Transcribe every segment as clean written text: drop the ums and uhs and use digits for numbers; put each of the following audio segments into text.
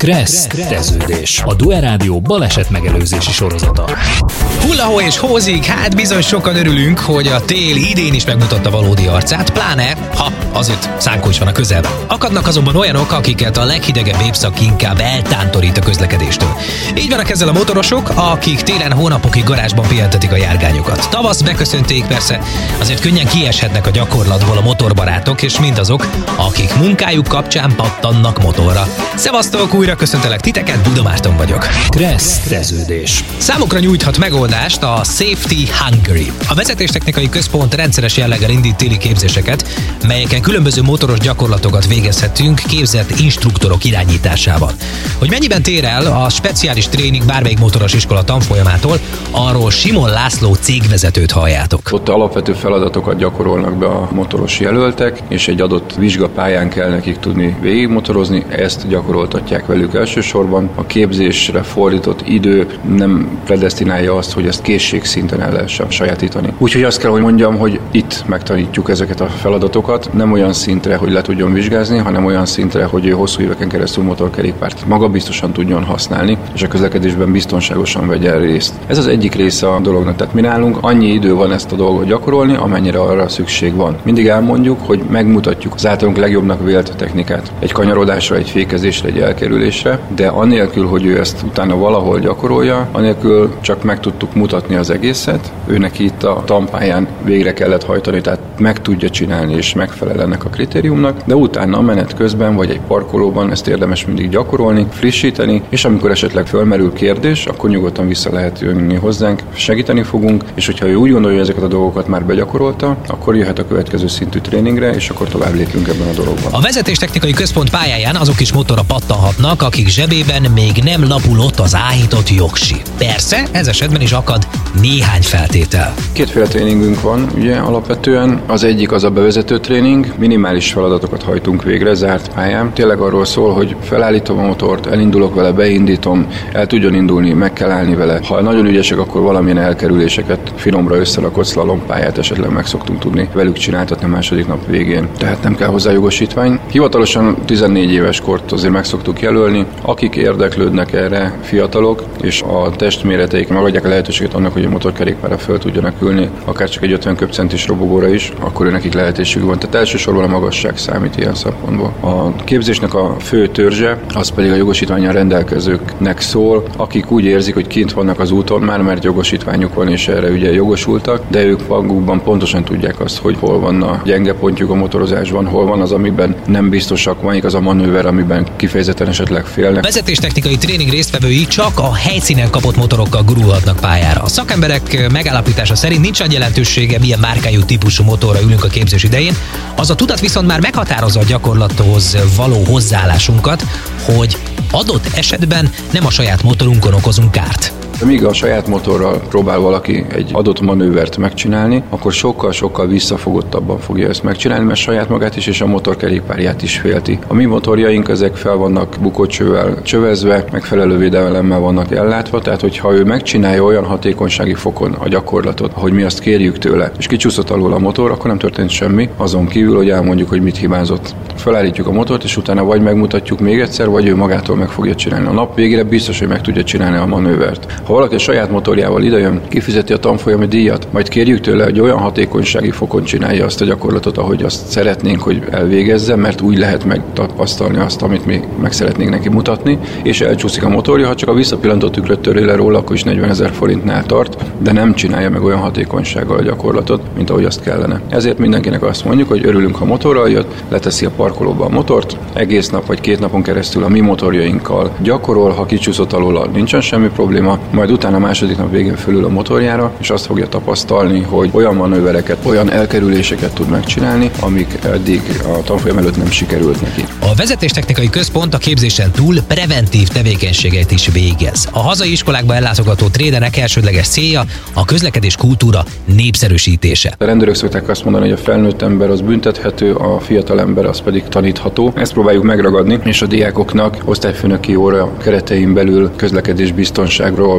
Kresszteződés, a Due Rádió baleset megelőzési sorozata. Hullahó és hózik, hát bizony sokan örülünk, hogy a tél idén is megmutatta valódi arcát, pláne, ha azért szánkó is van a közelben. Akadnak azonban olyanok, akiket a leghidegebb évszak inkább eltántorít a közlekedéstől. Így vannak ezzel a motorosok, akik télen hónapokig garázsban pihentetik a járgányokat. Tavasz beköszönték persze, azért könnyen kieshetnek a gyakorlatból a motorbarátok, és mindazok, akik munkájuk kapcsán pattannak motorra. Szevasztok, újra köszöntelek titeket, Buda Márton vagyok. Kresszteződés. Számukra nyújthat megoldást a Safety Hungary. A vezetéstechnikai központ rendszeres jelleggel indít téli képzéseket, melyeken különböző motoros gyakorlatokat végezhetünk képzett instruktorok irányításával. Hogy mennyiben tér el a speciális tréning bármelyik motoros iskola tanfolyamától, arról Simon László cégvezetőt halljátok. Ott alapvető feladatokat gyakorolnak be a motoros jelöltek, és egy adott vizsgapályán kell nekik tudni végigmotorozni, ezt gyakoroltatják velük elsősorban. A képzésre fordított idő nem predesztinálja azt, hogy ezt készségszinten el lehessen sajátítani. Úgyhogy azt kell, hogy mondjam, hogy itt megtanítjuk ezeket a feladatokat, nem olyan szintre, hogy le tudjon vizsgázni, hanem olyan szintre, hogy ő hosszú éveken keresztül motorkerékpárt magabiztosan tudjon használni, és a közlekedésben biztonságosan vegyen részt. Ez az egyik része a dolognak, tehát mi nálunk annyi idő van ezt a dolgot gyakorolni, amennyire arra szükség van. Mindig elmondjuk, hogy megmutatjuk az általunk legjobbnak vélt technikát. Egy kanyarodásra, egy fékezésre, egy elkerülésre, de anélkül, hogy ő ezt utána valahol gyakorolja, anélkül csak meg tudtuk mutatni az egészet. Ő neki itt a tanpályán végre kellett hajtani, tehát meg tudja csinálni és megfelel ennek a kritériumnak, de utána a menet közben vagy egy parkolóban ezt érdemes mindig gyakorolni, frissíteni, és amikor esetleg fölmerül kérdés, akkor nyugodtan vissza lehet jönni hozzánk, segíteni fogunk, és hogyha ő úgy gondolja, hogy ezeket a dolgokat már begyakorolta, akkor jöhet a következő szintű tréningre, és akkor tovább lépünk ebben a dologban. A vezetéstechnikai központ pályáján azok is motorra pattanhatnak, akik zsebében még nem lapulott az áhított jogsi. Persze, ez esetben is akad néhány feltétel. Kétféle tréningünk van, ugye alapvetően. Az egyik az a bevezető tréning, minimális feladatokat hajtunk végre zárt pályán. Tényleg arról szól, hogy felállítom a motort, elindulok vele, beindítom, el tudjon indulni, meg kell állni vele. Ha nagyon ügyesek, akkor valamilyen elkerüléseket, finomra összerakott szlalompályát esetleg meg szoktunk tudni velük csináltatni a második nap végén. Tehát nem kell hozzá jogosítvány. Hivatalosan 14 éves kort azért meg szoktuk jelölni. Akik érdeklődnek erre, fiatalok, és a testméreteik megadják a lehetőséget annak, hogy a motorkerékpárra föl tudjanak ülni, akár csak egy 50 köbcentis robogóra is, akkor nekik lehetőségük van. Tehát elsősorban a magasság számít ilyen szempontból. A képzésnek a fő törzse, az pedig a jogosítvánnyal rendelkezőknek szól, akik úgy érzik, hogy kint vannak az úton már, mert jogosítványuk van, és erre ugye jogosultak, de ők magukban pontosan tudják azt, hogy hol van a gyenge pontjuk a motorozásban, hol van az, amiben nem biztosak, van az a manőver, amiben kifejezetten esetleg félnek. A vezetéstechnikai tréning résztvevői csak a helyszínen kapott motorokkal gurulhatnak pályára. A szakemberek megállapítása szerint nincs nagy jelentősége, milyen márkájú típusú motorra ülünk a képzés idején. Az a tudat viszont már meghatározza a gyakorlathoz való hozzáállásunkat, hogy adott esetben nem a saját motorunkon okozunk kárt. Míg a saját motorral próbál valaki egy adott manővert megcsinálni, akkor sokkal visszafogottabban fogja ezt megcsinálni, mert saját magát is és a motorkerékpárját is félti. A mi motorjaink ezek fel vannak bukócsővel csövezve, megfelelő védelemmel vannak ellátva, tehát hogyha ő megcsinálja olyan hatékonysági fokon a gyakorlatot, ahogy mi azt kérjük tőle, és kicsúszott alól a motor, akkor nem történt semmi, azon kívül, hogy elmondjuk, hogy mit hibázott. Felállítjuk a motort, és utána vagy megmutatjuk még egyszer, vagy ő magától meg fogja csinálni. A nap végére biztos, hogy meg tudja csinálni a manővert. Ha valaki a saját motorjával idejön, kifizeti a tanfolyami díjat, majd kérjük tőle, hogy olyan hatékonysági fokon csinálja azt a gyakorlatot, ahogy azt szeretnénk, hogy elvégezze, mert úgy lehet megtapasztalni azt, amit mi meg szeretnénk neki mutatni, és elcsúszik a motorja, ha csak a visszapillantó tükröt törő le róla, akkor is 40 000 forintnál tart, de nem csinálja meg olyan hatékonysággal a gyakorlatot, mint ahogy azt kellene. Ezért mindenkinek azt mondjuk, hogy örülünk, ha motorral jött, leteszi a parkolóba a motort, egész nap vagy 2 napon keresztül a mi motorjainkkal gyakorol, ha kicsúszott alól, nincsen semmi probléma, majd utána a második nap végén fölül a motorjára, és azt fogja tapasztalni, hogy olyan manővereket, olyan elkerüléseket tud megcsinálni, amik eddig a tanfolyam előtt nem sikerült neki. A vezetéstechnikai központ a képzésen túl preventív tevékenységet is végez. A hazai iskolákba ellátogató trénerek elsődleges célja a közlekedés kultúra népszerűsítése. A rendőrök szokták azt mondani, hogy a felnőtt ember az büntethető, a fiatal ember az pedig tanítható. Ezt próbáljuk megragadni, és a diákoknak osztályfőnöki óra keretein belül közlekedés biztonságról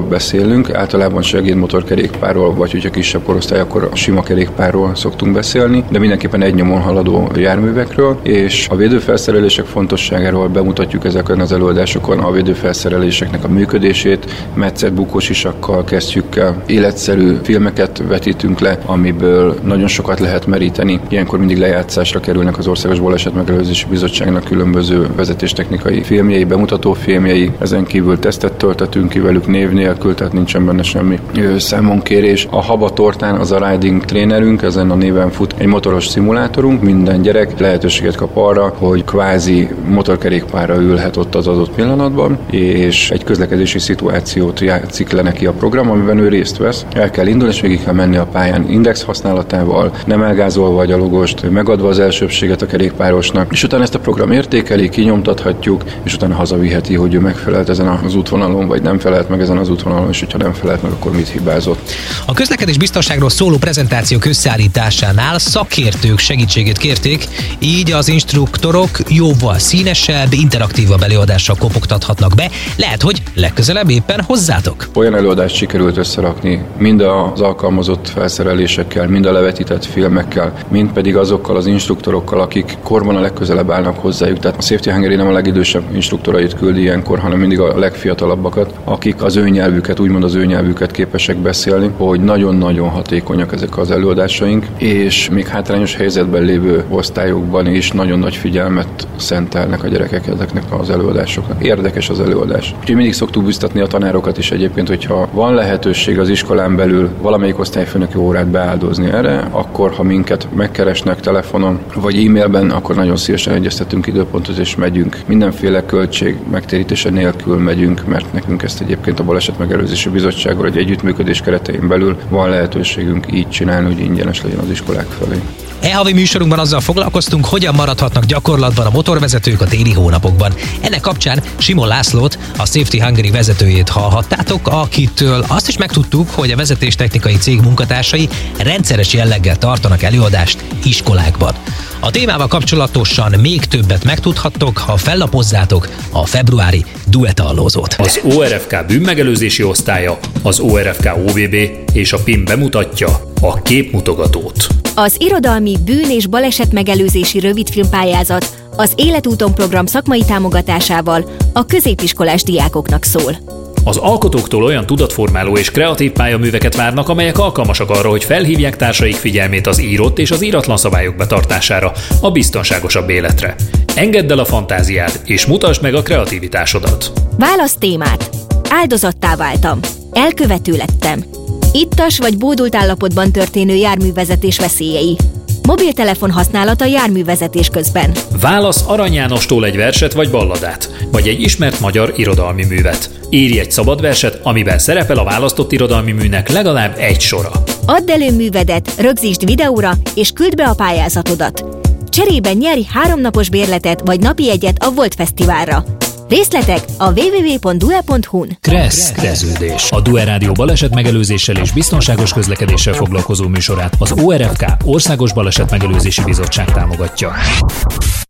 beszélünk. Általában segédmotorkerékpárról, vagy hogyha kisebb korosztály, akkor a sima kerékpárról szoktunk beszélni, de mindenképpen egy nyomon haladó járművekről, és a védőfelszerelések fontosságáról bemutatjuk ezeken az előadásokon a védőfelszereléseknek a működését, metszett bukósisakkal kezdjük el, életszerű filmeket vetítünk le, amiből nagyon sokat lehet meríteni. Ilyenkor mindig lejátszásra kerülnek az Országos Balesetmegelőzési Bizottságnak különböző vezetéstechnikai filmjei, bemutató filmjei, ezen kívül tesztet töltetünk ki velük név nélkül, tehát nincsen benne semmi számonkérés. A Habatortán az a riding trénerünk, ezen a néven fut egy motoros szimulátorunk, minden gyerek lehetőséget kap arra, hogy kvázi motorkerékpárra ülhet ott az adott pillanatban, és egy közlekedési szituációt játszik le neki a program, amiben ő részt vesz. El kell indulni, és végig kell menni a pályán index használatával, nem elgázolva a gyalogost, megadva az elsőbséget a kerékpárosnak, és utána ezt a program értékeli, kinyomtathatjuk, és utána hazaviheti, hogy ő megfelelt ezen az útvonalon, vagy nem felelt meg ezen az útvonalon, és hogyha nem felelt meg, akkor mit hibázott. A közlekedés biztonságról szóló prezentációk összeállításánál szakértők segítségét kérték, így az instruktorok jóval színesebb, interaktívabb előadással kopogtathatnak be. Lehet, hogy legközelebb éppen hozzátok. Olyan előadást sikerült összerakni, mind az alkalmazott felszerelésekkel, mind a levetített filmekkel, mind pedig azokkal az instruktorokkal, akik korban a legközelebb állnak hozzájuk. Tehát a Safety Hungary nem a legidősebb instruktorait küldi ilyenkor, hanem mindig a legfiatalabbakat, akik az ő nyelvüket, úgymond az ő nyelvüket képesek beszélni, hogy nagyon-nagyon hatékonyak ezek az előadásaink, és még hátrányos helyzetben lévő osztályokban is nagyon nagy figyelmet szentelnek a gyerekek ezeknek az előadásoknak. Érdekes az előadás. Úgyhogy mindig szoktuk biztatni a tanárokat is egyébként, hogyha van lehetőség az iskolán belül valamelyik osztályfőnöki órát beáldozni erre, akkor ha minket megkeresnek telefonon vagy e-mailben, akkor nagyon szívesen egyeztetünk időpontot, és megyünk. Mindenféle költség megtérítése nélkül megyünk, mert nekünk ezt egyébként a Balesetmegelőzési Bizottsággal egy együttműködés keretein belül van lehetőségünk így csinálni, hogy ingyenes legyen az iskolák felé. E-havi műsorunkban azzal foglalkoztunk, hogyan maradhatnak gyakorlatban a motorvezetők a téli hónapokban. Ennek kapcsán Simon Lászlót, a Safety Hungary vezetőjét hallhattátok, akitől azt is megtudtuk, hogy a vezetéstechnikai cég munkatársai rendszeres jelleggel tartanak előadást iskolákban. A témával kapcsolatosan még többet megtudhattok, ha fellapozzátok a februári duetallózót. Az ORFK bűnmegelőzési osztálya, az ORFK OVB és a PIM bemutatja a képmutogatót. Az irodalmi bűn- és balesetmegelőzési rövidfilmpályázat az Életúton program szakmai támogatásával a középiskolás diákoknak szól. Az alkotóktól olyan tudatformáló és kreatív pályaműveket várnak, amelyek alkalmasak arra, hogy felhívják társaik figyelmét az írott és az íratlan szabályok betartására, a biztonságosabb életre. Engedd el a fantáziád, és mutasd meg a kreativitásodat. Válasz témát. Áldozattá váltam. Elkövető lettem. Ittas vagy bódult állapotban történő járművezetés veszélyei. Mobiltelefon használata járművezetés közben. Válasz Arany Jánostól egy verset vagy balladát, vagy egy ismert magyar irodalmi művet. Írj egy szabadverset, amiben szerepel a választott irodalmi műnek legalább egy sora. Add elő művedet, rögzítsd videóra, és küld be a pályázatodat. Cserében nyerj 3 napos bérletet vagy napi jegyet a Volt Fesztiválra. Részletek a www.due.hu-n. Kresszeződés. A Due Rádió balesetmegelőzéssel és biztonságos közlekedéssel foglalkozó műsorát az ORFK Országos Balesetmegelőzési Bizottság támogatja.